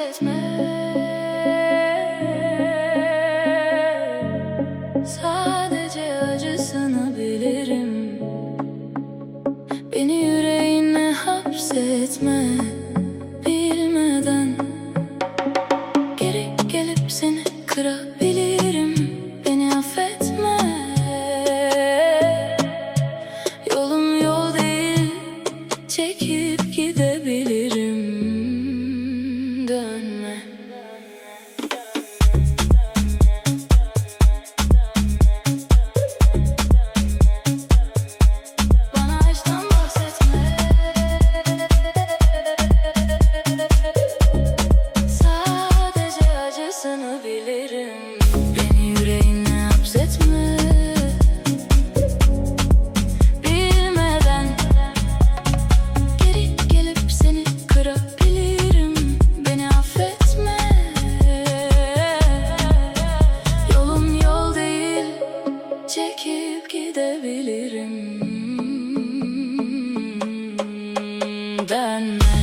bahsetme. Sadece acısını bilirim. Beni yüreğine hapsetme. Bilmeden geri gelip seni kırabilirim. Beni affetme. Yolum yol değil, çekip gidebilirim. Dönme. Bana aşktan bahsetme. Sadece acısını bilirim. Beni yüreğine hapsetme. Bilmeden geri gelip seni kırabilirim. Beni affetme. Yolum yol değil, çekip gidebilirim. Dönme.